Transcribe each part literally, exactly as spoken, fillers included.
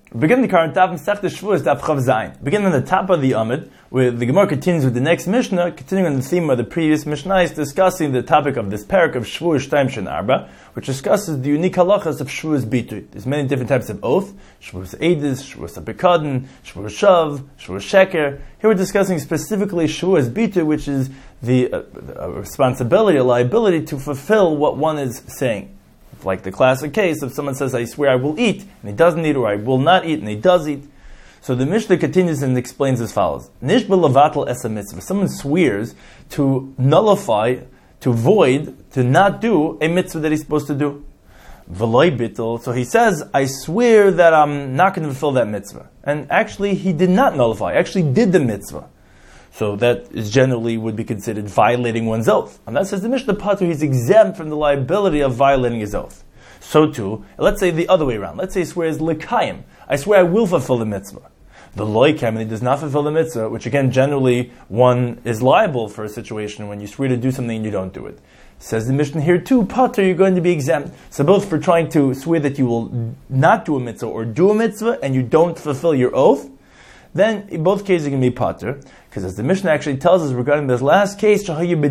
Begin the current Daf Masechta Shavuos Daf Chav Zayin. Begin on the top of the Amud, where the Gemara continues with the next Mishnah, continuing on the theme of the previous Mishnah, is discussing the topic of this parak of Shavuos Shtaim Shen Arba, which discusses the unique halachas of Shavuos Bitui. There's many different types of oath: Shavuos Eidus, Shavuos Apikadon, Shavuos Shav, Shavuos Sheker. Here we're discussing specifically Shavuos Bitui, which is the uh, uh, responsibility, a liability to fulfill what one is saying. Like the classic case, if someone says, I swear I will eat, and he doesn't eat, or I will not eat, and he does eat. So the Mishnah continues and explains as follows. Nishba levatel es mitzvah. Someone swears to nullify, to void, to not do a mitzvah that he's supposed to do. V'loi bittul. So he says, I swear that I'm not going to fulfill that mitzvah. And actually, he did not nullify. Actually did the mitzvah. So that is generally would be considered violating one's oath. And that says the Mishnah Pater, he's exempt from the liability of violating his oath. So too, let's say the other way around. Let's say he swears l'kayim. I swear I will fulfill the mitzvah. The loikam, and he does not fulfill the mitzvah, which again, generally, one is liable for a situation when you swear to do something and you don't do it. Says the Mishnah here too, Pater, you're going to be exempt. So both for trying to swear that you will not do a mitzvah or do a mitzvah and you don't fulfill your oath, then in both cases you can be Pater. Because as the Mishnah actually tells us regarding this last case,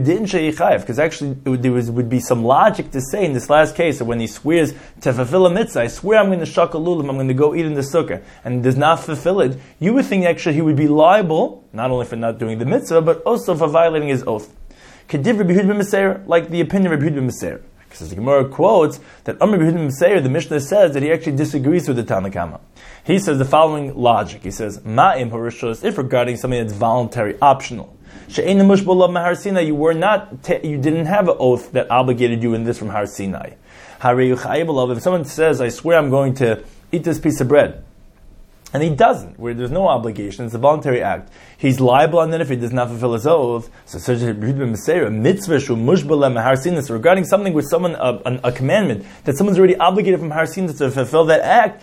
because actually it would, there was, would be some logic to say in this last case that when he swears to fulfill a mitzvah, I swear I'm going to shakal lulim, I'm going to go eat in the sukkah, and he does not fulfill it, you would think actually he would be liable, not only for not doing the mitzvah, but also for violating his oath. Kedivra b'Yehud ben Meseir, like the opinion of Yehud ben Meseir. Because the Gemara quotes that Amr b'Yehud ben Meseir, the Mishnah says that he actually disagrees with the Tanna Kama. He says the following logic. He says, Ma'im harishos, if regarding something that's voluntary, optional. She'ein mushbala mahar Sinai, you were not, te- you didn't have an oath that obligated you in this from Har Sinai. Harei yuchayim, if someone says, I swear I'm going to eat this piece of bread, and he doesn't, where there's no obligation, it's a voluntary act, he's liable on that if he does not fulfill his oath. So, such a mitzvah shu mushbala mahar Sinai, regarding something with someone, a, a, a commandment, that someone's already obligated from Har Sinai to fulfill that act,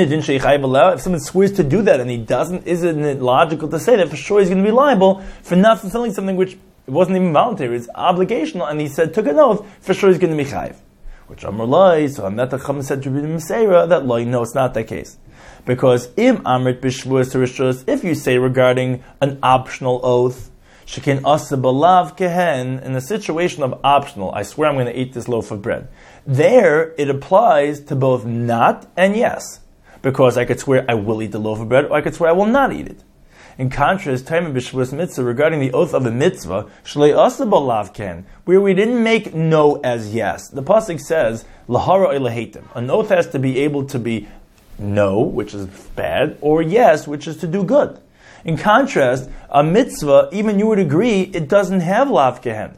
if someone swears to do that and he doesn't, isn't it logical to say that for sure he's going to be liable for not fulfilling something which it wasn't even voluntary, it's obligational, and he said, took an oath, for sure he's going to be chayiv. Which Amr Lai, so Ametacham said to Meseira, that Lai, no, it's not that case. Because im amrit b'shvuos rishos, if you say regarding an optional oath, shekin asabalav kehen, in a situation of optional, I swear I'm going to eat this loaf of bread. There, it applies to both not and yes. Because I could swear I will eat the loaf of bread, or I could swear I will not eat it. In contrast, Taimim b'shvuos mitzvah, regarding the oath of a mitzvah, shlei asabalav kehen, where we didn't make no as yes. The pasuk says, lahara ilahetim. An oath has to be able to be no, which is bad, or yes, which is to do good. In contrast, a mitzvah, even you would agree, it doesn't have lav kehen.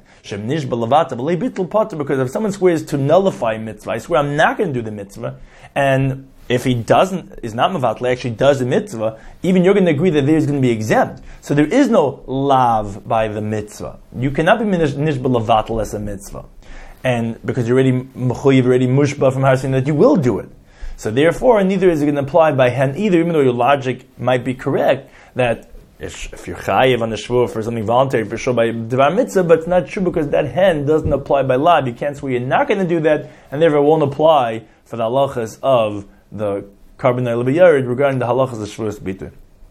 Because if someone swears to nullify a mitzvah, I swear I'm not going to do the mitzvah, and if he doesn't, is not mevatel, actually does the mitzvah, even you're going to agree that there's going to be exempt. So there is no lav by the mitzvah. You cannot be nishba levatel as a mitzvah. And because you're already mechuyev, already mushba from Har Sinai that you will do it. So therefore, neither is it going to apply by hen either, even though your logic might be correct, that if, if you're chayiv on the shvuah for something voluntary, for sure by devar mitzvah, but it's not true because that hen doesn't apply by lav. You can't swear you're not going to do that, and therefore it won't apply for the halachas of the carbon yared regarding the halachas of shvuas bitui.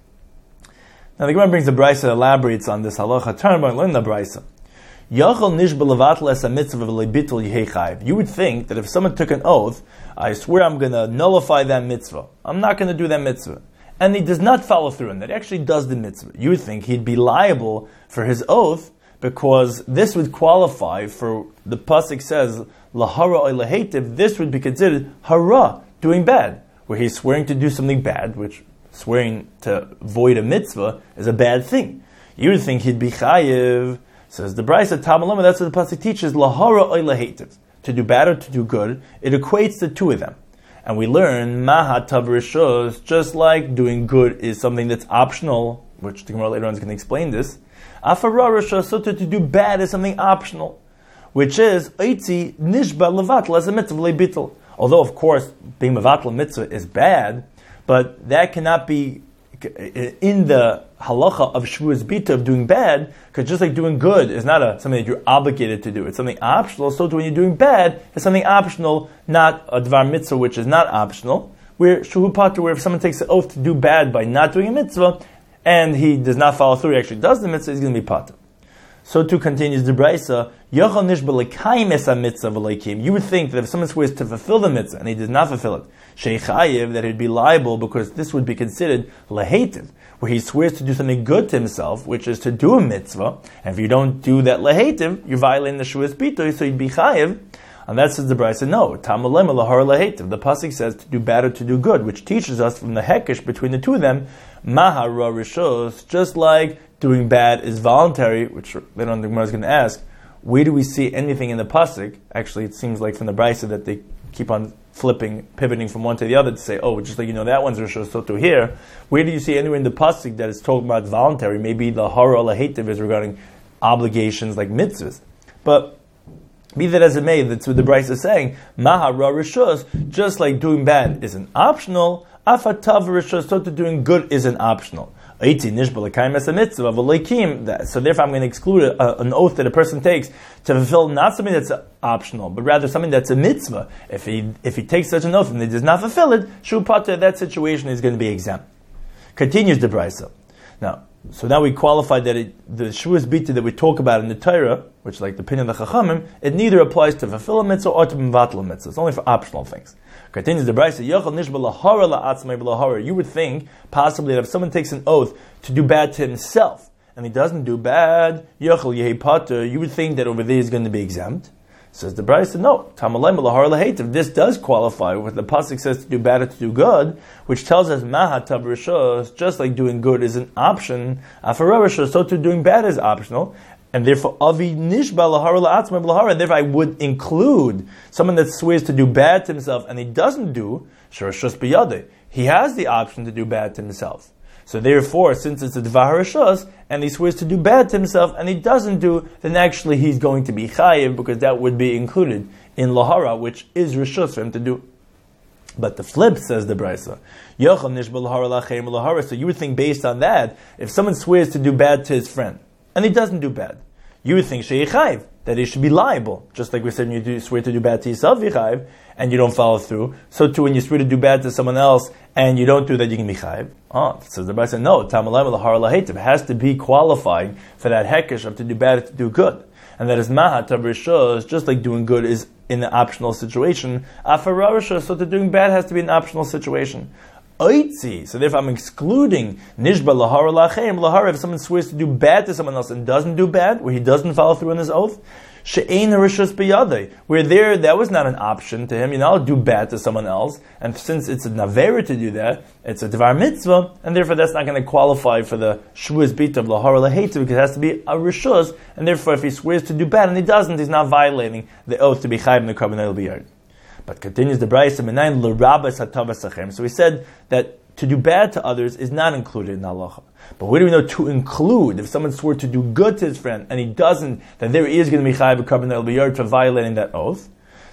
Now the Gemara brings the brisa, elaborates on this halacha. Turn about learn the brisa. You would think that if someone took an oath, I swear I'm going to nullify that mitzvah, I'm not going to do that mitzvah, and he does not follow through, and that he actually does the mitzvah, you would think he'd be liable for his oath, because this would qualify for, the pasuk says, lahara or lahetiv, this would be considered hara, doing bad, where he's swearing to do something bad, which swearing to void a mitzvah is a bad thing. You would think he'd be chayiv. Says the Brisa Tamalama, that's what the pasuk teaches, lahara oy lahetiv, to do bad or to do good, it equates the two of them. And we learn, mahat tav rishos, just like doing good is something that's optional, which the Gemara later on is going to explain this, afara rishos, so to, to do bad is something optional, which is, oitzi nishba levatl as a mitzvah lebitul. Although, of course, being mevatl mitzvah is bad, but that cannot be in the halacha of shvuas bita, of doing bad, because just like doing good is not a, something that you're obligated to do, it's something optional, so when you're doing bad, it's something optional, not a dvar mitzvah which is not optional, where shuhu pater, where if someone takes an oath to do bad by not doing a mitzvah, and he does not follow through, he actually does the mitzvah, he's going to be pater. So too continues the Braisa, Yochel nishba lekayim es mitzvah v'leikim. You would think that if someone swears to fulfill the mitzvah and he does not fulfill it, sheikhayev, that he'd be liable because this would be considered lehetiv, where he swears to do something good to himself, which is to do a mitzvah, and if you don't do that lehetiv, you're violating the shuas bitoy, so you'd be chayev. And that says the Braisa, no, tamalem lahar lehetiv. The pasuk says to do bad or to do good, which teaches us from the hekesh between the two of them, mahara rishos, just like doing bad is voluntary, which later on the Gemara is going to ask, where do we see anything in the pasuk? Actually, it seems like from the Braisa that they keep on flipping, pivoting from one to the other to say, oh, just like you know that one's rishos, so to here. Where do you see anywhere in the pasuk that is talking about voluntary? Maybe the hara lehetiv is regarding obligations like mitzvahs, but be that as it may, that's what the Braisa is saying. Mahara rishos, just like doing bad isn't optional, afatav rishos, so to doing good isn't optional. So therefore I'm going to exclude a, an oath that a person takes to fulfill not something that's optional, but rather something that's a mitzvah. If he if he takes such an oath and he does not fulfill it, shu pater, that situation is going to be exempt. Continues the Braisa. Now, so now we qualified that it, the shuas bita that we talk about in the Torah, which like the opinion of the Chachamim, it neither applies to fulfill a mitzvah or to mevatel a mitzvah. It's only for optional things. Continues the Braisa, you would think possibly that if someone takes an oath to do bad to himself and he doesn't do bad, you would think that over there he's going to be exempt. Says the Braisa, no. If this does qualify, what the pasuk says to do bad or to do good, which tells us mahatav rishos, just like doing good is an option, so to doing bad is optional. And therefore, avi nishba lahara la'atzmai b'lahara, and therefore I would include someone that swears to do bad to himself and he doesn't do, shorashos b'yadeh. He has the option to do bad to himself. So therefore, since it's a dvar harashos, and he swears to do bad to himself and he doesn't do, then actually he's going to be chayiv, because that would be included in lahara, which is rishos for him to do. But the flip, says the Braisa, so you would think based on that, if someone swears to do bad to his friend, and he doesn't do bad, you would think sheyichayv, that he should be liable. Just like we said, when you do, swear to do bad to yourself, yichayv, and you don't follow through. So too, when you swear to do bad to someone else, and you don't do that, you can be chayv. Oh, says the Braisa, no, tamalayim lahar lahetiv, has to be qualifying for that hekesh of to do bad to do good. And that is mahat of rishos, just like doing good is in an optional situation. Afara rishos, so to doing bad has to be an optional situation. Oitzi, so therefore I'm excluding nishba lahara lachem lahara, if someone swears to do bad to someone else and doesn't do bad, where he doesn't follow through on his oath, she'ein harishos biyadei, where there that was not an option to him. You know, do bad to someone else, and since it's a navera to do that, it's a devar mitzvah, and therefore that's not going to qualify for the shuas bita of lahara lahetiv, because it has to be a rishos, and therefore if he swears to do bad and he doesn't, he's not violating the oath to be chayv in the carbon biyad. But continues the Braisa, Menayin l'rabas hatavas achem. So we said that to do bad to others is not included in halacha. But where do we know to include? If someone swore to do good to his friend and he doesn't, then there is going to be chayav b'karban b'yard for violating that oath.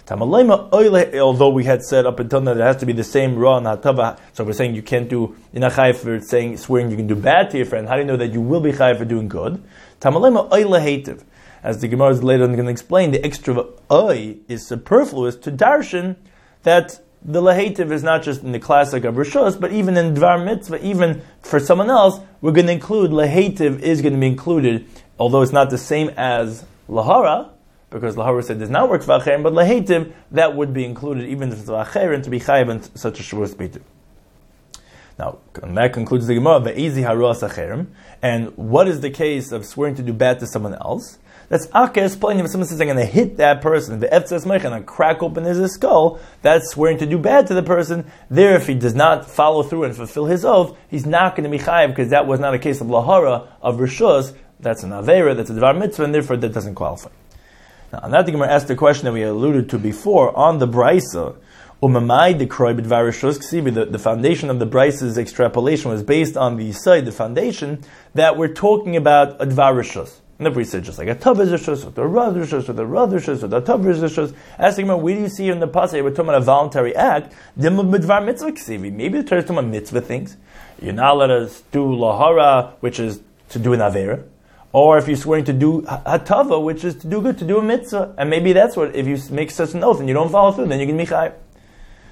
Although we had said up until now that it has to be the same ra and hatava, so we're saying you can't do, you're not chayav for saying swearing you can do bad to your friend. How do you know that you will be chayav for doing good? Tamalema oile hativ. As the Gemara is later on going to explain, the extra oy is superfluous to darshan that the lahetiv is not just in the classic of rishos, but even in dvar mitzvah, even for someone else, we're going to include lahetiv is going to be included, although it's not the same as lahara, because lahara said does not work for acherim, but lahetiv, that would be included even if it's acherim to be chayiv in such a shuas bita. Now, and that concludes the Gemara, ve'ezi haros acherim, and what is the case of swearing to do bad to someone else? That's Akka explaining if someone says, I'm going to hit that person, the Eftzas Meichan, and crack open his skull, that's swearing to do bad to the person. There, if he does not follow through and fulfill his oath, he's not going to be chayiv, because that was not a case of lahara, of rishus. That's an avera, that's a dvar mitzvah, and therefore that doesn't qualify. Now, on that, the Gemara asked the question that we alluded to before, on the Braisa, Umamai the kroy b'dvar rishus ksivi, the foundation of the Braisa's extrapolation was based on the side, the foundation, that we're talking about a dvar rishus. And if we said just like a tav is rishus, or the rad rishus, or the rad rishus, or the tav is rishus, asking about where do you see in the pasuk we're talking about a voluntary act? Dim midvar mitzvah ksivi. Maybe the Torah is talking about mitzvah things. You're not let us do lahara, which is to do an avera, or if you're swearing to do hatava, which is to do good, to do a mitzvah, and maybe that's what if you make such an oath and you don't follow through, then you can be chayav.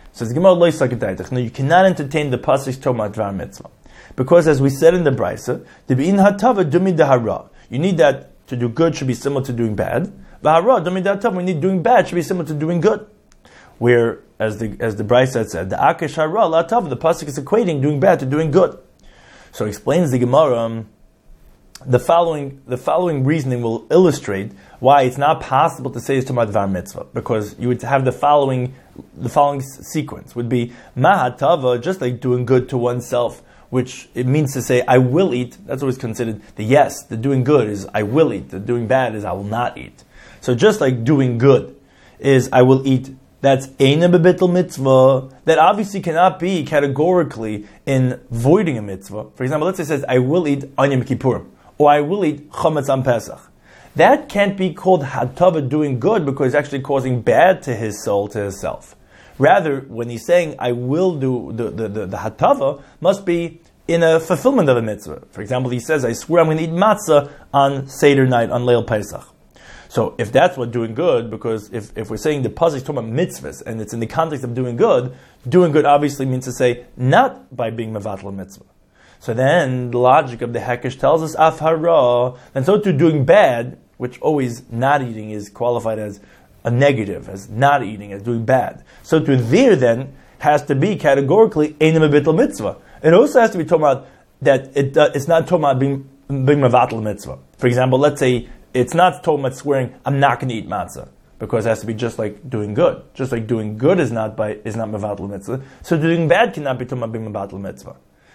Says Gemara lo yisakadaytach. No, you cannot entertain the pasuk toma dvar mitzvah, because as we said in the brisa, the bein hatava dumi dehara. You need that to do good should be similar to doing bad. V'hara dumi dehatava. We need doing bad should be similar to doing good. Where as the as the brisa said, the akesh hara la tava. The pasuk is equating doing bad to doing good. So explains the Gemara. Um, The following the following reasoning will illustrate why it's not possible to say it's Tomar Dvar Mitzvah, because you would have the following the following sequence would be Mahatava, just like doing good to oneself, which it means to say I will eat. That's always considered the yes. The doing good is I will eat. The doing bad is I will not eat. So just like doing good is I will eat. That's Eina Bebitul Mitzvah. That obviously cannot be categorically in voiding a mitzvah. For example, let's say it says I will eat on Yom Kippurim, or I will eat chametz on Pesach. That can't be called hatava, doing good, because it's actually causing bad to his soul, to his self. Rather, when he's saying I will do the, the, the, the hatava, must be in a fulfillment of a mitzvah. For example, he says, I swear I'm going to eat matzah on Seder night, on Leil Pesach. So if that's what doing good, because if, if we're saying the pasuk is talking about mitzvahs, and it's in the context of doing good, doing good obviously means to say not by being mevatel mitzvah. So then the logic of the Hekesh tells us af hara, and so to doing bad, which always not eating is qualified as a negative, as not eating, as doing bad. So to there then has to be categorically eina mebitul mitzvah. It also has to be talking about that it, uh, it's not talking about being being mevatel mitzvah. For example, let's say it's not talking about swearing I'm not going to eat matzah, because it has to be just like doing good. Just like doing good is not by is not mevatel mitzvah. So doing bad cannot be talking about being mevatel mitzvah.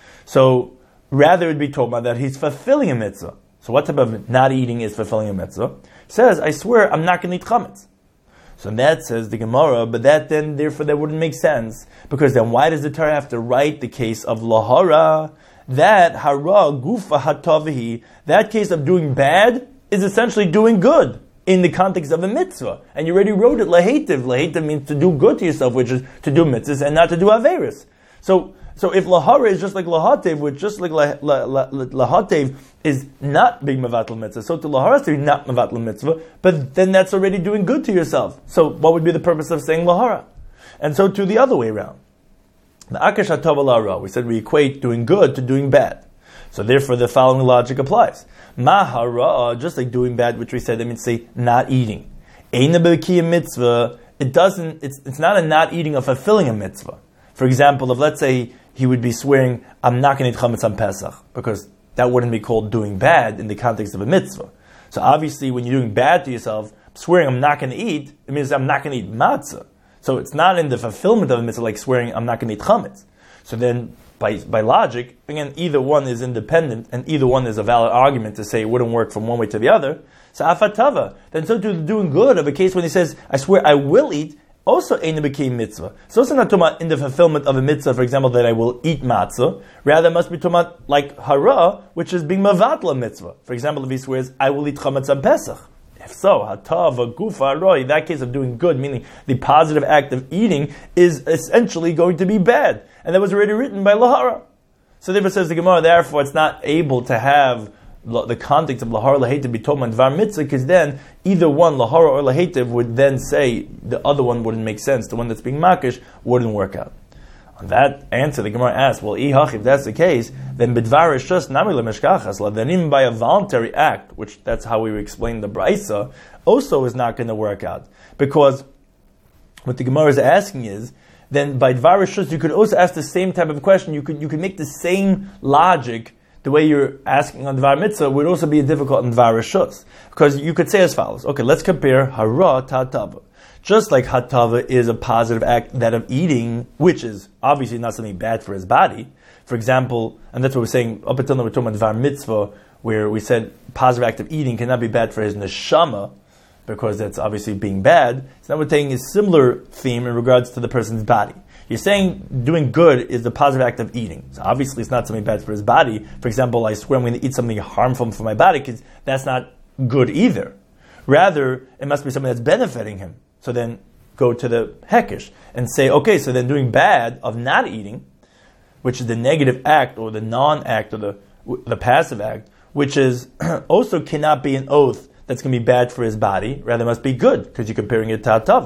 So rather it would be talking about that he's fulfilling a mitzvah. So what type of not eating is fulfilling a mitzvah? He says, I swear I'm not going to eat chametz. So that says the Gemara, but that then, therefore, that wouldn't make sense. Because then why does the Torah have to write the case of lahara? That hara gufa hatavihi, that case of doing bad is essentially doing good in the context of a mitzvah. And you already wrote it, lahetiv. Lahetiv means to do good to yourself, which is to do mitzvahs and not to do averis. So, so if lahara is just like lahatev, which just like lah, lah, lah, lahatev is not being mevatel mitzvah, so to lahara is not mevatel mitzvah, but then that's already doing good to yourself. So what would be the purpose of saying lahara? And so to the other way around. The akash hatava lahara, we said we equate doing good to doing bad. So therefore the following logic applies. Mahara, just like doing bad, which we said, that means say not eating. Eina b'kiyam mitzvah, it doesn't, it's, it's not a not eating of fulfilling a mitzvah. For example, if let's say he would be swearing, I'm not going to eat chametz on Pesach, because that wouldn't be called doing bad in the context of a mitzvah. So obviously when you're doing bad to yourself, swearing I'm not going to eat, it means I'm not going to eat matzah. So it's not in the fulfillment of a mitzvah like swearing I'm not going to eat chametz. So then by by logic, again, either one is independent and either one is a valid argument to say it wouldn't work from one way to the other. So afatava. Then so to the doing good of a case when he says, I swear I will eat, also ain't became mitzvah. So it's not talking about in the fulfillment of a mitzvah, for example, that I will eat matzah. Rather, it must be talking about like hara, which is being mavatla mitzvah. For example, if he swears, I will eat chametz on Pesach. If so, hatav, gufa, aroi, that case of doing good, meaning the positive act of eating, is essentially going to be bad. And that was already written by lahara. So therefore says the Gemara, therefore it's not able to have the context of lahara lahetiv be told on dvar mitzvah, because then either one, lahara or lahetiv, would then say the other one wouldn't make sense. The one that's being makish wouldn't work out. On that answer, the Gemara asks, well, ihach, if that's the case, then bidvar is just nami lemeshkachas, then even by a voluntary act, which that's how we explain the brisa, also is not going to work out. Because what the Gemara is asking is, then by dvar shus, you could also ask the same type of question. You could you could make the same logic. The way you're asking on dvar mitzvah would also be difficult on dvar shus, because you could say as follows. Okay, let's compare hara to hatava. Just like hatava is a positive act, that of eating, which is obviously not something bad for his body. For example, and that's what we're saying up until now, we're talking about dvar mitzvah, where we said positive act of eating cannot be bad for his neshama, because that's obviously being bad. So now we're taking a similar theme in regards to the person's body. You're saying doing good is the positive act of eating. So obviously it's not something bad for his body. For example, I swear I'm going to eat something harmful for my body, because that's not good either. Rather, it must be something that's benefiting him. So then go to the hekesh and say, okay, so then doing bad of not eating, which is the negative act or the non-act or the, the passive act, which is also cannot be an oath that's going to be bad for his body. Rather, it must be good, because you're comparing it to hatava.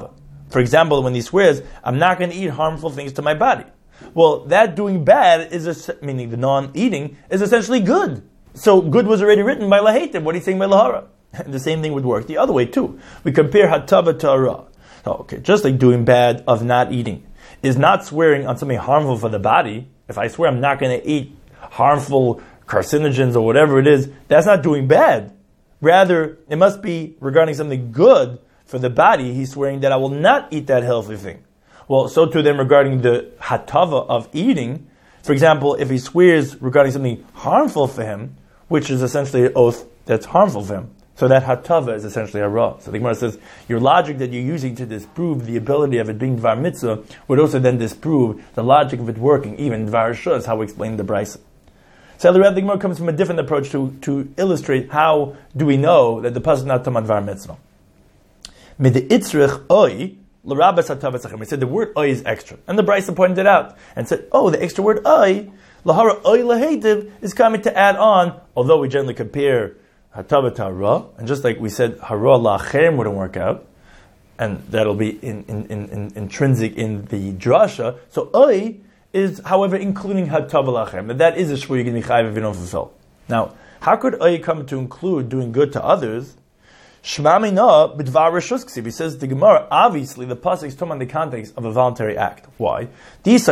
For example, when he swears, I'm not going to eat harmful things to my body. Well, that doing bad is, a, meaning the non-eating, is essentially good. So good was already written by lahetiv. What are you saying by lahara? The same thing would work the other way too. We compare hatava to ara. So, okay, just like doing bad of not eating is not swearing on something harmful for the body. If I swear I'm not going to eat harmful carcinogens or whatever it is, that's not doing bad. Rather, it must be regarding something good for the body. He's swearing that I will not eat that healthy thing. Well, so too then regarding the hatava of eating. For example, if he swears regarding something harmful for him, which is essentially an oath that's harmful for him, so that hatava is essentially a ra. So the Gemara says, your logic that you're using to disprove the ability of it being dvar mitzvah would also then disprove the logic of it working, even dvar shua, is how we explain the brisa. So the Gemara comes from a different approach to, to illustrate how do we know that the pasuk is not tamad dvar mitzvah. Mid the itzrich oi, we said the word oy is extra. And the Brisa pointed it out and said, oh, the extra word oy, lahara oy lahetiv, is coming to add on, although we generally compare hatava to hara, and just like we said, hara lachem wouldn't work out, and that'll be in, in, in, in, intrinsic in the drasha. So oy is, however, including hatava lachem. And that is a shvur you're going to be chayav if you don't fulfill. Now, how could oy come to include doing good to others? Shmamina b'dvar reshus ksiv. He says the Gemara, obviously the pasuk is talking in the context of a voluntary act. Why? Because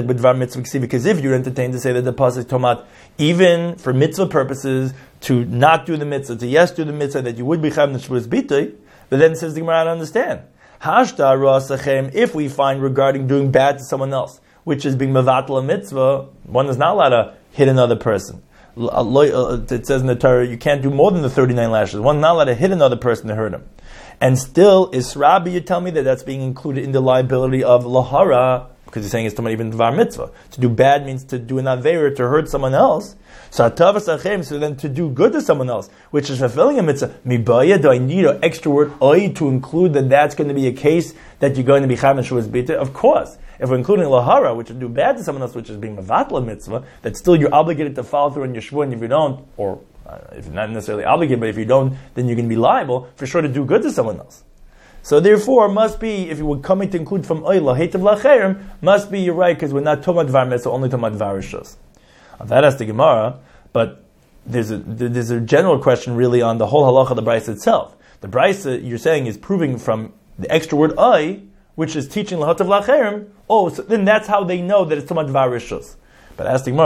if you're entertained to say that the pasuk is talking even for mitzvah purposes, to not do the mitzvah, to yes do the mitzvah, that you would be chayav neshvus bitay, but then says the Gemara, I don't understand. Hashta rasachem, if we find regarding doing bad to someone else, which is being mevatel a mitzvah, one is not allowed to hit another person. It says in the Torah, you can't do more than the thirty-nine lashes. One's not allowed to hit another person to hurt him. And still, Israbi, you tell me that that's being included in the liability of lahara, because you're saying it's even dvar mitzvah. To do bad means to do an aveira, to hurt someone else. So so then to do good to someone else, which is fulfilling a mitzvah. Mibaya, do I need an extra word oy to include that that's going to be a case that you're going to be chayav neshuvas bita? Of course. If we're including lahara, which would do bad to someone else, which is being mevatla mitzvah, that still you're obligated to follow through on your shvur, and if you don't, or uh, if you're not necessarily obligated, but if you don't, then you're going to be liable for sure to do good to someone else. So therefore, must be, if you were coming to include from oila, hatev lacherim, must be, you're right, because we're not talking about dvar mitzvah, only talking about dvar rishus. That has the Gemara, but there's a there's a general question really on the whole halacha of the brisa itself. The brisa you're saying is proving from the extra word ay, which is teaching lahatav lacherim. Oh, so then that's how they know that it's talking about dvar rishus. But ask the Gemara,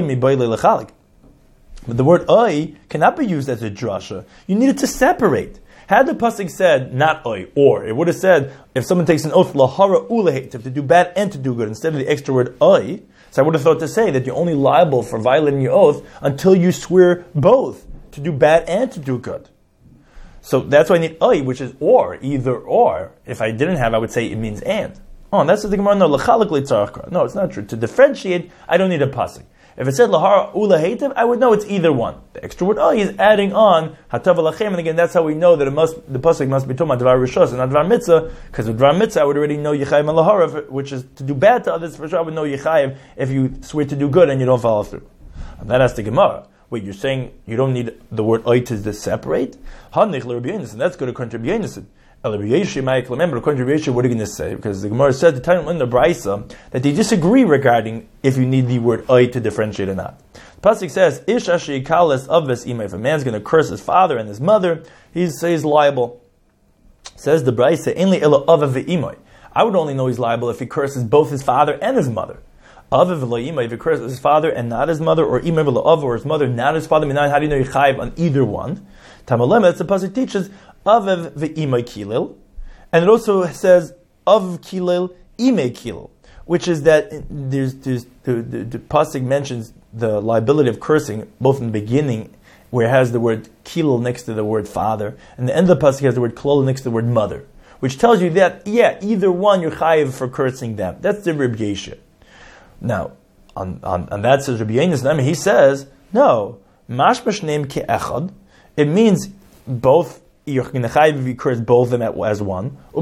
but the word ay cannot be used as a drasha. You need it to separate. Had the pasuk said not oy, or it would have said if someone takes an oath lahara ulehetiv, to do bad and to do good, instead of the extra word oy. So I would have thought to say that you're only liable for violating your oath until you swear both, to do bad and to do good. So that's why I need oy, which is or, either or. If I didn't have, I would say it means and. Oh, and that's what the Gemara, no, no, it's not true. To differentiate, I don't need a pasuk. If it said lahara ula hatev, I would know it's either one. The extra word oy is adding on hatav lachem, and again, that's how we know that it must the pasuk must be talking about dvar rishos and not dvar mitzvah, because with dvar mitzvah I would already know yichayim lahara, which is to do bad to others. For sure, I would know yichayim if you swear to do good and you don't follow through. And that has the Gemara. Wait, you're saying you don't need the word oy to separate? Hanich l'Rabbi Yonasan, that's good according to Rabbi Yonasan. Remember, according to Rabbi Yeshua, what are you going to say? Because the Gemara said the time in the Brisa that they disagree regarding if you need the word oy to differentiate or not. The pasuk says, "Ish asher yikales avos imay." If a man's going to curse his father and his mother, he's, he's liable. Says the Brisa, "Ainli elo avav ve'imay." I would only know he's liable if he curses both his father and his mother. Avav ve'imay, if he curses his father and not his mother, or imay ve'lo or his mother not his father. How do you know you're chayiv on either one? Tamalema, the pasuk teaches. Avev ve'imay kilil, and it also says of kilil imay kilil, which is that there's, there's the, the, the pasuk mentions the liability of cursing both in the beginning, where it has the word kilil next to the word father, and the end of the pasuk has the word klol next to the word mother, which tells you that yeah, either one you're chayiv for cursing them. That's the Rabbi Yeshua. Now, on, on, on that says Rabbi Yonasan, he says no, mashmash name ke'echad. It means both. You're going to curse both of them as one. And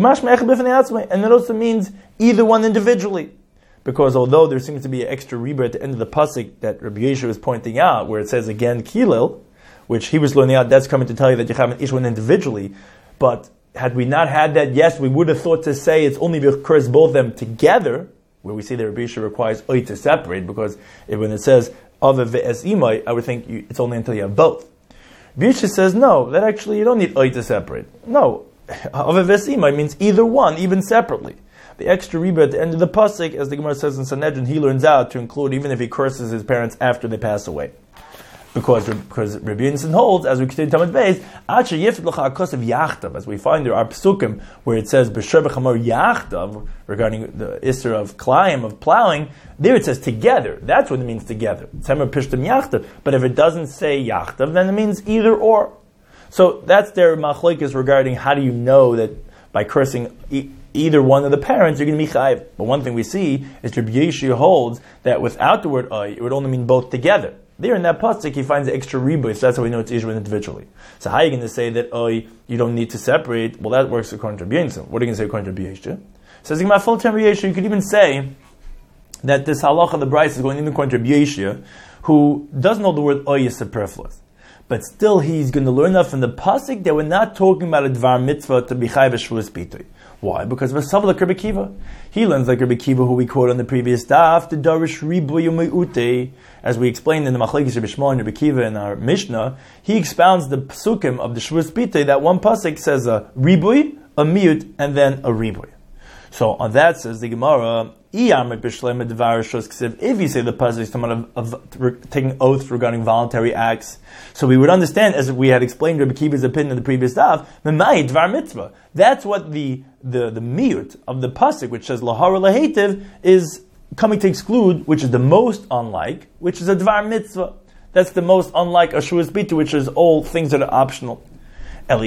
it also means either one individually. Because although there seems to be an extra rebirth at the end of the pasuk that Rabbi Yeshua is pointing out, where it says again kilil, which he was learning out, that's coming to tell you that you have each one individually. But had we not had that, yes, we would have thought to say it's only because both of them together, where we see that Rabbi Yishai requires oy to separate, because if, when it says ava ve'es imai, I would think you, it's only until you have both. Rabbi Yishai says no, that actually you don't need oy to separate. No, ava ve'es imai means either one, even separately. The extra riba at the end of the pasuk, as the Gemara says in Sanhedrin, he learns out to include even if he curses his parents after they pass away. Because, because Rabbi Yonatan holds, as we continue Talmud Beis, Acha yifet l'cha akosav yachtav, as we find there are psukim where it says b'sher b'chamor yachtav, regarding the isser of klayim, of plowing. There it says together. That's what it means together. Tzemer pishtam yachtav. But if it doesn't say yachtav, then it means either or. So that's their machlokes regarding how do you know that by cursing e- either one of the parents, you're going to be chayiv. But one thing we see is Rabbi Yishai holds that without the word oy, it would only mean both together. There in that pasuk, he finds the extra riba, so that's how we know it's Israel individually. So how are you going to say that oy, you don't need to separate? Well, that works according to Rabbi Yonatan. What are you going to say according to Rabbi Yishai? Says in my full time Rabbi Yishai, you could even say that this halacha, the Bryce, is going in according to Rabbi Yishai, who doesn't know the word oy is superfluous. But still, he's going to learn enough from the pasuk that we're not talking about a dvar mitzvah to be chayv shvuas bitui. Why? Because of a sav like Rabbi Kiva. He learns like Rabbi Kiva, who we quote on the previous daf, the darish ribu yumeute. As we explained in the Machlekes Rabbi Shmuel and Rabbi Kiva in our Mishnah, he expounds the psukim of the shvuas bitui. That one pasuk says a ribui, a miut, and then a ribui. So on that says the Gemara, if you say the pasuk is talking about of, of taking oaths regarding voluntary acts, so we would understand, as we had explained Rabbi Kiva's opinion in the previous daf, dvar mitzvah. That's what the the the miut of the pasuk, which says lahara lahetiv, is coming to exclude, which is the most unlike, which is a dvar mitzvah. That's the most unlike a shvuas bitui, which is all things that are optional. But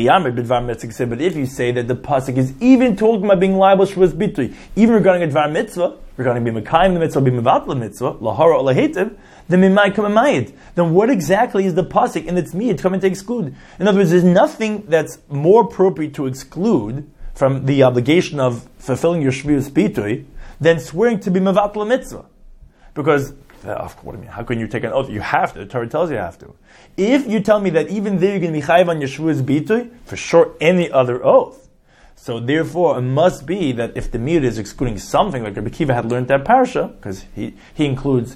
if you say that the pasuk is even talking about being liable shvuas bitui, even regarding a dvar mitzvah, regarding being mekayim the mitzvah, being mevatel the mitzvah, lahara or lahetiv, then mimai come mayid. Then what exactly is the pasuk in its miyad coming to exclude? In other words, there's nothing that's more appropriate to exclude from the obligation of fulfilling your shvuas bitui than swearing to be mevatel mitzvah, because. Uh, what do you mean? How can you take an oath? You have to. The Torah tells you you have to. If you tell me that even there you're going to be chayiv on your shvuas bitui, for sure any other oath. So therefore, it must be that if the miyud is excluding something, like Rabbi Kiva had learned that parsha, because he, he includes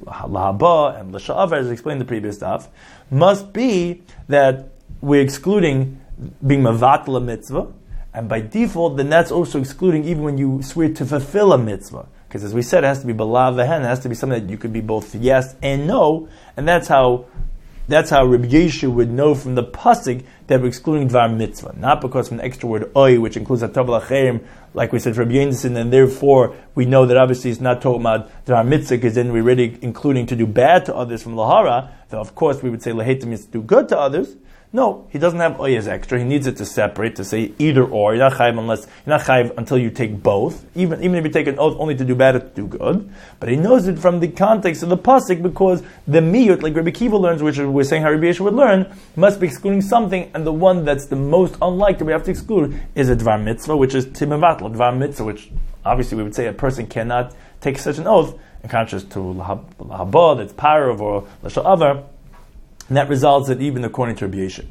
lahaba and l'sha'avar, as explained in the previous stuff, must be that we're excluding being mavatal a mitzvah, and by default, then that's also excluding even when you swear to fulfill a mitzvah. Because as we said, it has to be balav v'hen, it has to be something that you could be both yes and no, and that's how that's how Rabbi Yishai would know from the pasuk that we're excluding dvar mitzvah, not because from the extra word oy, which includes hatav l'cherim, like we said for Rabbi Yonatan, and therefore we know that obviously it's not talking about dvar mitzvah, because then we're already including to do bad to others from lahara. Though of course we would say lahetim is to do good to others. No, he doesn't have oy as extra. He needs it to separate, to say either or. You're not chayiv unless you're not chayiv until you take both. Even even if you take an oath only to do bad or to do good, but he knows it from the context of the pasuk, because the miyut, like Rabbi Kiva learns, which we're saying how Rabbi Yishai would learn, must be excluding something, and the one that's the most unlike that we have to exclude is a dvar mitzvah, which is timevatl, dvar mitzvah, which obviously we would say a person cannot take such an oath in contrast to lahaba, that's parav or l'sha'avar. And that results in even according to Rabbi Yishai.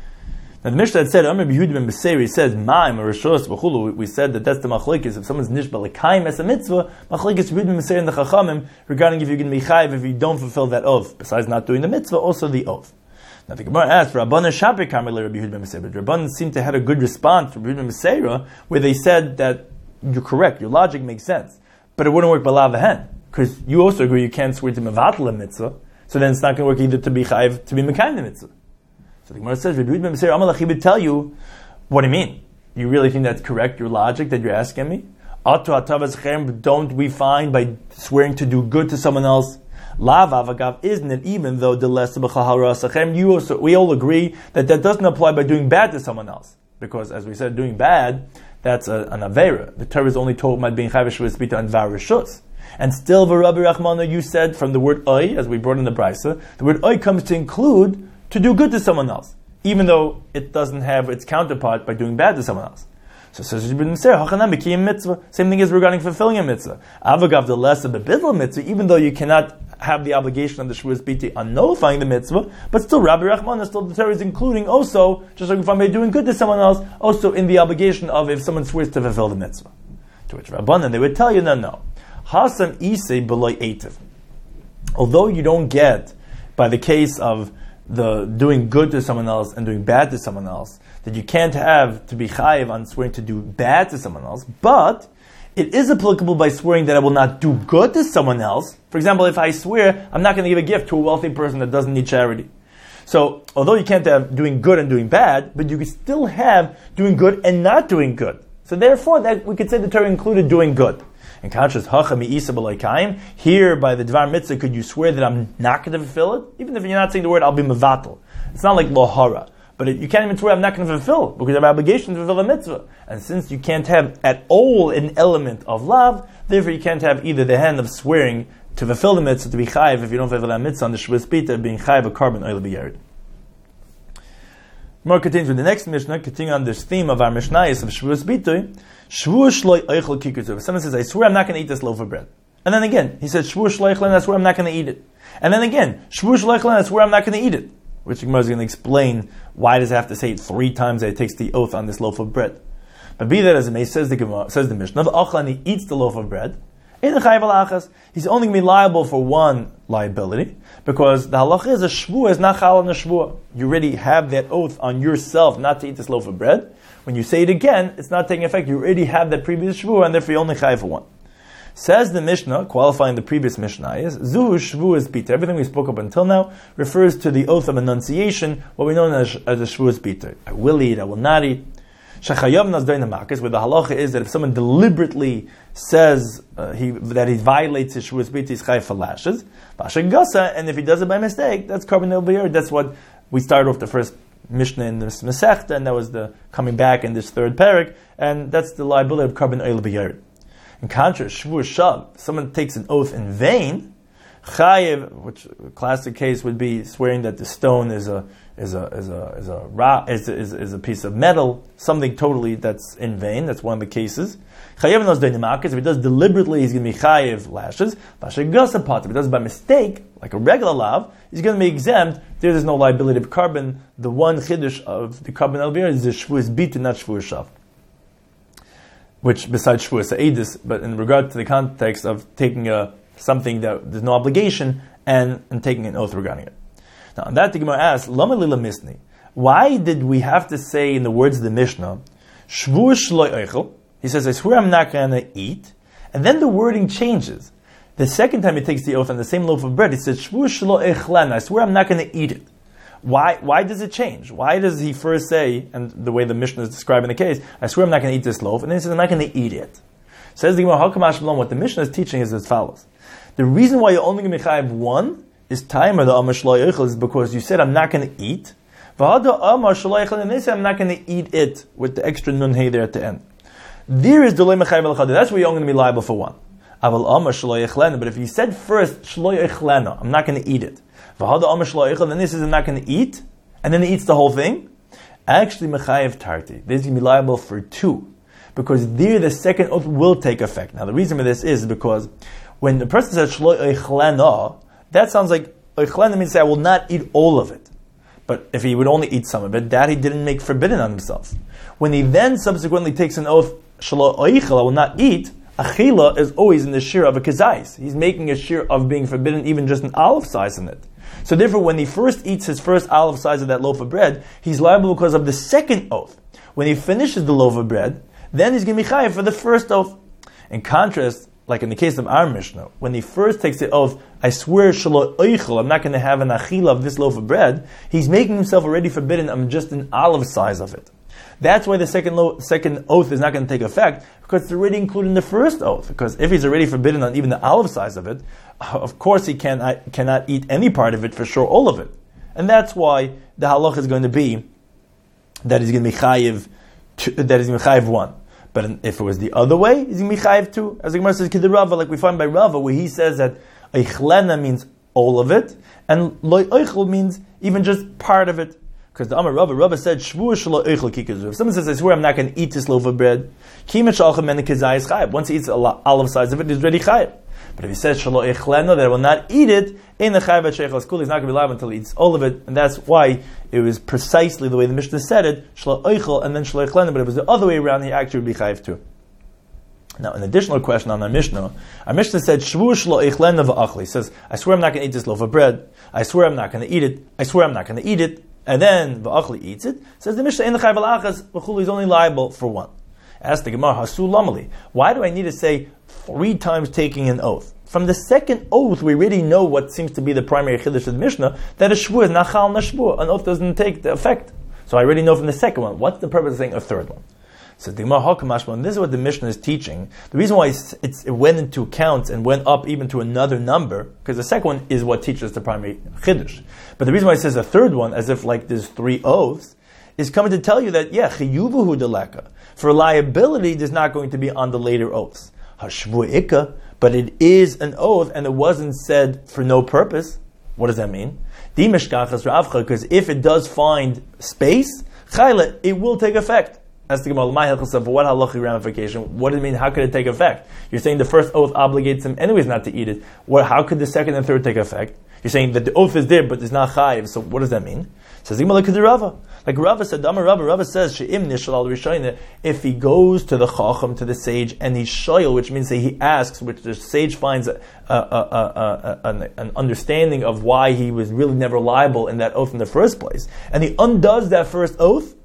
Now the Mishnah had said, Amr Yehuda ben Beseiri says, Ma'im or Rishos v'chulu. We said that that's the machlekes. If someone's nishba l'kaim as a mitzvah, machlekes Yehuda ben Beseiri and the Chachamim regarding if you're going to be chayiv if you don't fulfill that oath. Besides not doing the mitzvah, also the oath. Now the Gemara asked, Rabbanan Shapir Kamei Rabbi Yehuda ben Beseiri. But Rabbanan seemed to have a good response from Yehuda ben Beseiri, where they said that you're correct, your logic makes sense, but it wouldn't work b'lav v'hen, because you also agree you can't swear to mevatel a mitzvah. So then it's not going to work either to be chayiv, to be mekayim the mitzvah. So the Gemara says, Rabbi Yehuda ben Beseiri Amalach, he would tell you, what do you mean? You really think that's correct, your logic that you're asking me? Atu atavas cherem, don't we find by swearing to do good to someone else? Lav avagav, isn't it, even though the less of you also, we all agree that that doesn't apply by doing bad to someone else. Because as we said, doing bad, that's a, an avera. The Torah is only talking about being chayiv shvuas bitui and dvar rishus. And still, Rabbi Rachmana, you said from the word oy, as we brought in the brisa, the word oy comes to include to do good to someone else, even though it doesn't have its counterpart by doing bad to someone else. So says mitzvah. Same thing is regarding fulfilling a mitzvah. Avagav the less of a bidl mitzvah, even though you cannot have the obligation of the Shavuos Biti on nullifying the mitzvah, but still Rabbi Rachman is still the Torah is including also, just like if I'm doing good to someone else, also in the obligation of if someone swears to fulfill the mitzvah. To which Rabbanan, they would tell you, no, no. Hasam isei b'loy eitiv. Although you don't get, by the case of the doing good to someone else and doing bad to someone else, that you can't have to be chayiv on swearing to do bad to someone else, but it is applicable by swearing that I will not do good to someone else. For example, if I swear I'm not going to give a gift to a wealthy person that doesn't need charity. So, although you can't have doing good and doing bad, but you can still have doing good and not doing good. So therefore, that we could say the Torah included doing good. In contrast, here by the Dvar Mitzvah, could you swear that I'm not going to fulfill it? Even if you're not saying the word, I'll be mevatel. It's not like lohara. But it, you can't even swear I'm not going to fulfill, because you have an obligation to fulfill a mitzvah. And since you can't have at all an element of love, therefore you can't have either the hand of swearing to fulfill the mitzvah, to be chayiv, if you don't fulfill that mitzvah on the Shavuos Bita, being chayiv a carbon oil b'yerid. More continues with the next Mishnah, continuing on this theme of our Mishnayos of Shavuos Bita. Shavuos shloi oichel kikutzu. If someone says, I swear I'm not going to eat this loaf of bread. And then again, he says, Shavuos shloi oichel, and I swear I'm not going to eat it. And then again, Shavuos shloi oichel, and I swear I'm not going to eat it. Which the Gemara is going to explain why does it have to say it three times that it takes the oath on this loaf of bread. But be that as it may, says the Gemara, says the Mishnah, and he eats the loaf of bread. He's only going to be liable for one liability, because the halacha is a shvuah is not chal on a shvuah. You already have that oath on yourself not to eat this loaf of bread. When you say it again, it's not taking effect. You already have that previous shvuah, and therefore you only chayv for one. Says the Mishnah, qualifying the previous Mishnah, is Zuhu Shvuas Biter. Everything we spoke up until now refers to the oath of enunciation, what we know as, as a Shvuas Biter. I will eat, I will not eat. Shachayav Nazdain Hamakis, where the halacha is that if someone deliberately says uh, he, that he violates his Shvuas Biter, he's chayav for lashes. Vashagasa, and if he does it by mistake, that's carbon el b'yer. That's what we started off the first Mishnah in this Masechta, and that was the coming back in this third parak, and that's the liability of carbon el b'yer. In contrast, shvur shav, someone takes an oath in vain, chayiv, which a classic case would be swearing that the stone is a is a is a is a ra, is, is, is a piece of metal, something totally that's in vain. That's one of the cases. Chayiv knows dynamakas. If he does deliberately, he's going to be chayiv lashes. Vashagasa pot. If he does it by mistake, like a regular lav, he's going to be exempt. There is no liability of carbon. The one chiddush of the carbon elvir is the shvur bit, not shvur shav. Which besides Shavuos Eidus, but in regard to the context of taking a something that there's no obligation and, and taking an oath regarding it. Now, on that the Gemara asks, Lama lila misni. Why did we have to say in the words of the Mishnah, Shvuah shloi oichel? He says, I swear I'm not going to eat. And then the wording changes. The second time he takes the oath on the same loaf of bread, he says, Shvuah shloi oichlen. I swear I'm not going to eat it. Why Why does it change? Why does he first say, and the way the Mishnah is describing the case, I swear I'm not going to eat this loaf, and then he says, I'm not going to eat it. Says the Gemara, what the Mishnah is teaching is as follows. The reason why you're only going to be chayiv one is time or the amar shloi oichel is because you said I'm not going to eat. V'hada amar shloi oichel, and they say I'm not going to eat it with the extra nun hey there at the end. There is delay mechayiv al chada. That's where you're only going to be liable for one. Aval amar shloi oichlena. But if you said first shloi oichlena, I'm not going to eat it. Then he says I'm not going to eat, and then he eats the whole thing. Actually, mechayev tarti. This is going to be liable for two, because there the second oath will take effect. Now, the reason for this is because when the person says shlo oichlena, that sounds like oichlena means say I will not eat all of it. But if he would only eat some of it, that he didn't make forbidden on himself. When he then subsequently takes an oath shlo oichel, I will not eat. Achila is always in the shir of a kazais. He's making a shir of being forbidden, even just an olive size in it. So therefore, when he first eats his first olive size of that loaf of bread, he's liable because of the second oath. When he finishes the loaf of bread, then he's going to be chayiv for the first oath. In contrast, like in the case of our Mishnah, when he first takes the oath, I swear shelo oichel, I'm not going to have an achila of this loaf of bread, he's making himself already forbidden, I'm just an olive size of it. That's why the second lo- second oath is not going to take effect, because it's already included in the first oath. Because if he's already forbidden on even the olive size of it, of course he can, I, cannot eat any part of it, for sure all of it. And that's why the halach is going to be that he's going to be chayiv, two, that he's going to be chayiv one. But if it was the other way, he's going to be chayiv two. As the Gemara says, Kid Rava, like we find by Rava, where he says that eichlena means all of it, and loy oichel means even just part of it. Because the Amar Rava, Rava said, Shvuah shelo oichel kikazu. If someone says, I swear I'm not going to eat this loaf of bread, kima shalchem men kizayis chayiv. Once he eats a olive size of it, he's ready chayiv. But if he says shelo ichlena, that I will not eat it, in the chayv sheichos kuli, he's not going to be liable until he eats all of it, and that's why it was precisely the way the Mishnah said it, shelo eichel and then shelo ichlena. But if it was the other way around, he actually would be chayv too. Now, an additional question on our Mishnah. Our Mishnah said, Shvu shelo ichlena v'achli. He says, I swear I'm not going to eat this loaf of bread. I swear I'm not going to eat it. I swear I'm not going to eat it. And then v'achli eats it. Says the Mishnah, in the chayv alachas, v'chulu, he's only liable for one. Ask the Gemara, hasu lamali. Why do I need to say three times taking an oath? From the second oath, we already know what seems to be the primary chiddush of the Mishnah, that a shvu is nachal nashvu. An oath doesn't take the effect. So I already know from the second one. What's the purpose of saying a third one? So the Gemara Hakamashma, and this is what the Mishnah is teaching. The reason why it's, it's, it went into counts and went up even to another number, because the second one is what teaches the primary chiddush. But the reason why it says a third one, as if like there's three oaths, is coming to tell you that, yeah, chiyuvuhu deleka. For liability, there's not going to be on the later oaths. Hashvu ikka, but it is an oath, and it wasn't said for no purpose. What does that mean? Because if it does find space, chayla, it will take effect. As the Gemara, for what halachic ramification? What does it mean? How could it take effect? You're saying the first oath obligates him anyways not to eat it. What, how could the second and third take effect? You're saying that the oath is there, but it's not chayiv. So what does that mean? Says the Gemara, Rava. Like Rava said, Damar Rava. Rava says, She'im nishal al rishayna. If he goes to the chacham, to the sage, and he's shoyel, which means that he asks, which the sage finds a, a, a, a, a, an, an understanding of why he was really never liable in that oath in the first place, and he undoes that first oath,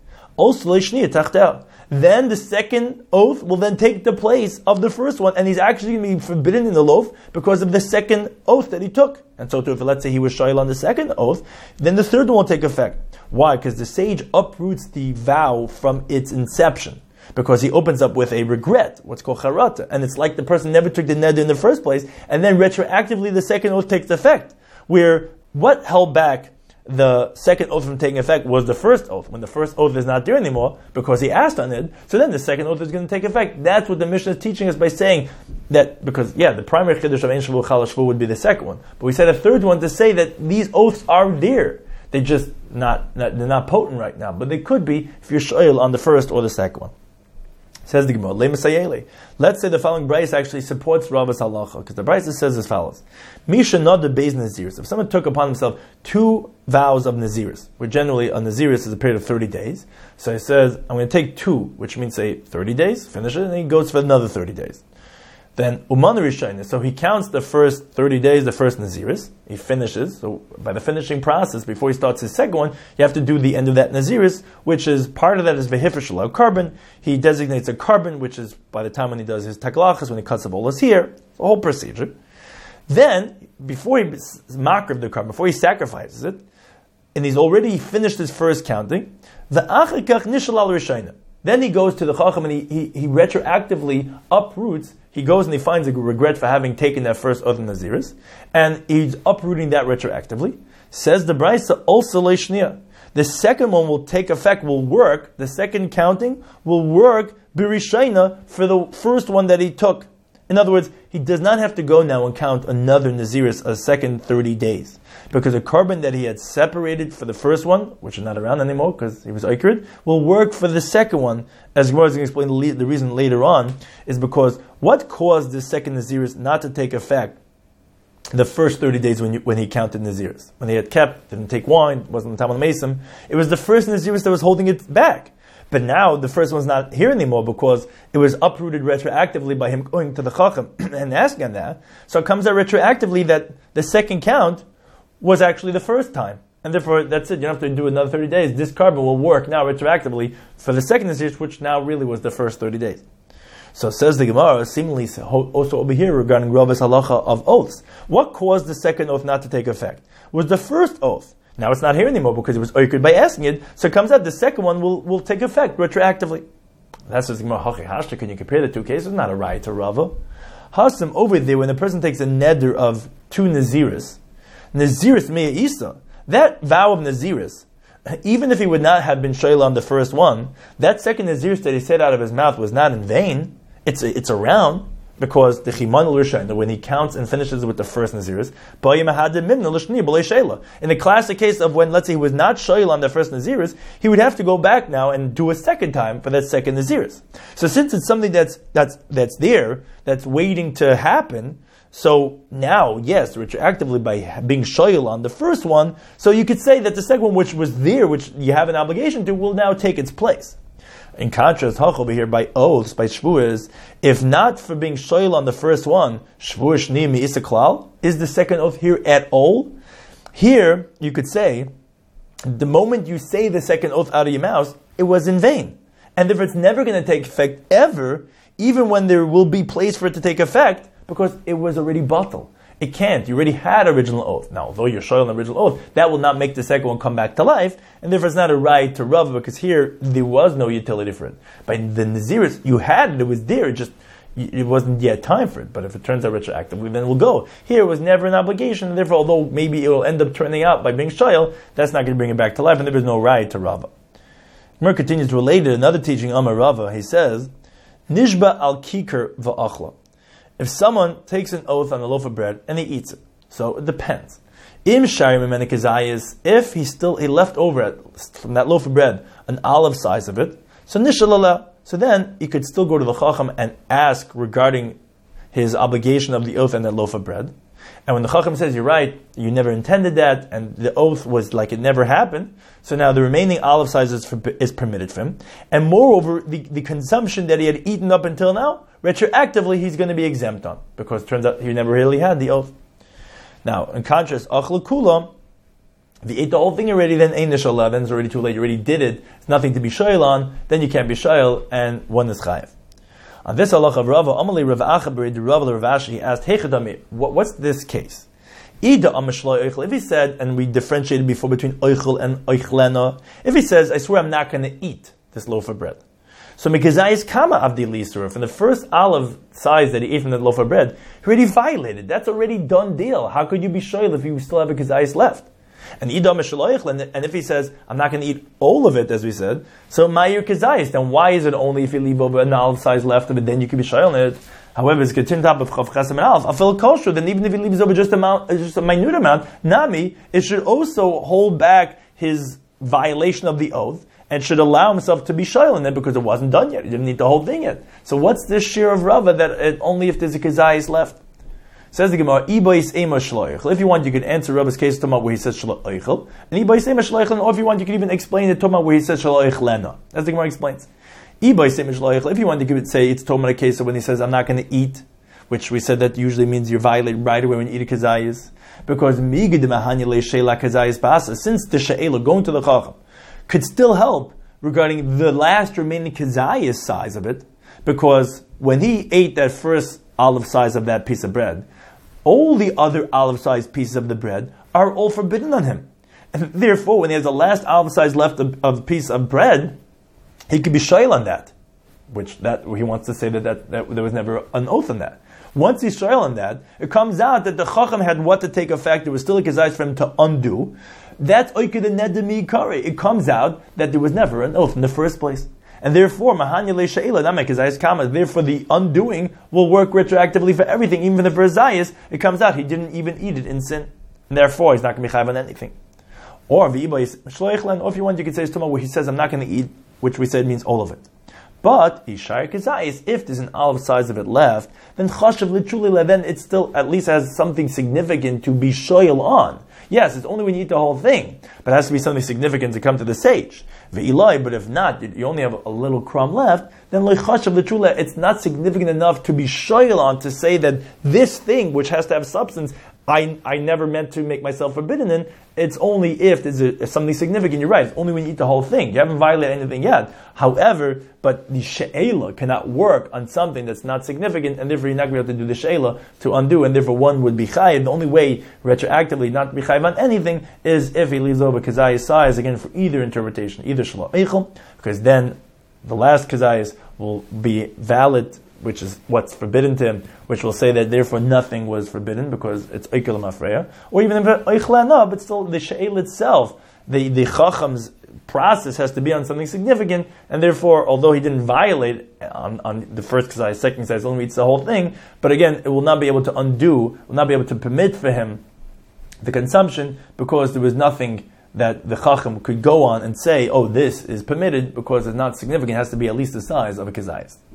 then the second oath will then take the place of the first one, and he's actually going to be forbidden in the loaf because of the second oath that he took. And so too, if let's say he was shoyel on the second oath, then the third one will take effect. Why? Because the sage uproots the vow from its inception. Because he opens up with a regret, what's called charata. And it's like the person never took the neder in the first place, and then retroactively the second oath takes effect. Where what held back the second oath from taking effect was the first oath. When the first oath is not there anymore, because he asked on it, so then the second oath is going to take effect. That's what the Mishnah is teaching us by saying that, because, yeah, the primary chiddush of Ein Shavu Chal Shvu would be the second one. But we said a third one to say that these oaths are there. They're just not, not they're not potent right now. But they could be if you're shoyel on the first or the second one. Says the Gemara, let's say the following brayse actually supports Rava's halacha, because the brayse says as follows: Misha nod the beis naziris. If someone took upon himself two vows of naziris, where generally a naziris is a period of thirty days, so he says, I'm going to take two, which means say thirty days, finish it, and he goes for another thirty days. Then uman rishayna, so he counts the first thirty days, the first naziris, he finishes. So by the finishing process, before he starts his second one, you have to do the end of that naziris, which is part of that is vehifer shelo carbon. He designates a carbon, which is by the time when he does his taklachas, when he cuts the bolas here, the whole procedure. Then, before he makriv the carbon, before he sacrifices it, and he's already finished his first counting, the achikach nishal al rishayna. Then he goes to the chacham and he, he, he retroactively uproots. He goes and he finds a regret for having taken that first oath in Naziris, and he's uprooting that retroactively. Says the Brisa, also leishnia. The second one will take effect, will work, the second counting will work birishayna for the first one that he took. In other words, he does not have to go now and count another Naziris a second thirty days. Because the carbon that he had separated for the first one, which is not around anymore because he was Oikrid, will work for the second one. As Gemara is going to explain the, the reason later on, is because what caused the second Naziris not to take effect the first thirty days when you, when he counted Naziris? When he had kept, didn't take wine, wasn't the time on the Mason, it was the first Naziris that was holding it back. But now the first one's not here anymore because it was uprooted retroactively by him going to the Chacham and asking on that. So it comes out retroactively that the second count was actually the first time. And therefore, that's it. You don't have to do another thirty days. This carbon will work now retroactively for the second Naziris, which now really was the first thirty days. So says the Gemara, seemingly also over here regarding Rava's halacha of oaths. What caused the second oath not to take effect? Was the first oath. Now it's not here anymore because it was oiked by asking it. So it comes out the second one will, will take effect retroactively. That's just Gemara Hachi Hashta. Can you compare the two cases? Not a right to Rava. Hasam over there when the person takes a neder of two Naziris, Naziris Me'ah Isa, that vow of Naziris, even if he would not have been shoyel on the first one, that second Naziris that he said out of his mouth was not in vain. It's it's around because the Chiman L'Rishayna, when he counts and finishes with the first Naziris, in the classic case of when, let's say, he was not shoyel on the first Naziris, he would have to go back now and do a second time for that second Naziris. So since it's something that's that's that's there, that's waiting to happen, So now, yes, retroactively by being shoyl on the first one, so you could say that the second one, which was there, which you have an obligation to, will now take its place. In contrast, hach over here by oaths, by shvuas, if not for being shoyl on the first one, shvuah shni mi isaklal, is the second oath here at all? Here, you could say, the moment you say the second oath out of your mouth, it was in vain. And therefore it's never going to take effect ever, even when there will be place for it to take effect, because it was already batal. It can't. You already had original oath. Now, although you're shoyl on the original oath, that will not make the second one come back to life, and therefore it's not a right to Rav, because here there was no utility for it. By the Naziris, you had it, it was there, it just, it wasn't yet time for it. But if it turns out retroactively, then it will go. Here it was never an obligation, and therefore, although maybe it will end up turning out by being shoyl, that's not going to bring it back to life, and there is no right to Rava. Mer continues to relate to another teaching, Amar Rava. He says, Nishba al kikar va'achla. If someone takes an oath on a loaf of bread and he eats it, so it depends. Im shari mimene kezayis, if he still he left over from that loaf of bread an olive size of it, so nishalala. So then you could still go to the chacham and ask regarding his obligation of the oath and that loaf of bread. And when the chacham says, you're right, you never intended that, and the oath was like it never happened, so now the remaining olive size is, for, is permitted for him. And moreover, the, the consumption that he had eaten up until now, retroactively he's going to be exempt on, because it turns out he never really had the oath. Now, in contrast, achla kula, if you ate the whole thing already, then ein nishallah, then it's already too late, you already did it, it's nothing to be shoyl on, then you can't be shoyl, and one is chayiv. On this halach of Rava, Amalei Rav Achaber, the Rav Rav Ashi, he asked, Heichadami, what's this case? Ida amashlo oichel. If he said, and we differentiated before between oichel and oichlena, if he says, I swear I'm not going to eat this loaf of bread. So mikazayis kama avdi lisur, from the first olive size that he ate from that loaf of bread, he already violated. That's already done deal. How could you be shoyl if you still have a kazayis left? And Ida amashlo oichel, and if he says, I'm not going to eat all of it, as we said, so mayir kazayis, then why is it only if you leave over an olive size left of it, then you can be shoyl on it? However, it's continued top of Chav Chesem and Alf. I feel kosher. Then even if he leaves over just a amount, just a minute amount, nami, it should also hold back his violation of the oath and should allow himself to be shoyl in it because it wasn't done yet. He didn't need the whole thing yet. So what's this share of Rava that it, only if there's a kazayis left? Says the Gemara, Ibais ema shloichel. If you want, you can answer Rava's case talking about where he says shloichel, and Ibais ema shloichel. Or if you want, you can even explain it talking about where he says shloichlena. As the Gemara explains. If you want to give it, say it's talking about a case of when he says, I'm not going to eat, which we said that usually means you're violating right away when you eat a kazayis. Because since the she'ela, going to the chacham, could still help regarding the last remaining kazayis size of it, because when he ate that first olive size of that piece of bread, all the other olive size pieces of the bread are all forbidden on him. And therefore, when he has the last olive size left of, of piece of bread, he could be shoyl on that, which that he wants to say that, that, that there was never an oath on that. Once he's shoyl on that, it comes out that the chacham had what to take effect. There was still a kazayis for him to undo. That's oikid the nedemi kari. It comes out that there was never an oath in the first place, and therefore mahanya le she'ela not make kazayis kama. Therefore, the undoing will work retroactively for everything, even for the first zayis. It comes out he didn't even eat it in sin, and therefore he's not going to be chayav on anything. Or v'ibais shloichlan. Or if you want, you could say it's tomorrow where he says I'm not going to eat, which we said means all of it. But Ishar Kazayis, if there's an olive size of it left, then Chashav Lichulila, then it still at least has something significant to be shoyal on. Yes, it's only when you eat the whole thing, but it has to be something significant to come to the sage. Ve'ilai, but if not, you only have a little crumb left, then Chashav Lichulila, it's not significant enough to be shoyal on to say that this thing, which has to have substance, I, I never meant to make myself forbidden in. It's only if there's a, something significant. You're right. It's only when you eat the whole thing. You haven't violated anything yet. However, but the she'ela cannot work on something that's not significant, and therefore you're not going to be able to do the she'ela to undo, and therefore one would be chayiv. The only way retroactively not to be chayiv on anything is if he leaves over kazayis size, again for either interpretation, either shelo eichel, because then the last kazayis will be valid, which is what's forbidden to him, which will say that therefore nothing was forbidden because it's oikel mafreya, or even if oichlana, but still the she'el itself, the the chacham's process has to be on something significant, and therefore, although he didn't violate on, on the first kazayis, second kazayis, only eats the whole thing, but again, it will not be able to undo, will not be able to permit for him the consumption because there was nothing that the chacham could go on and say, oh, this is permitted because it's not significant, it has to be at least the size of a kazayis.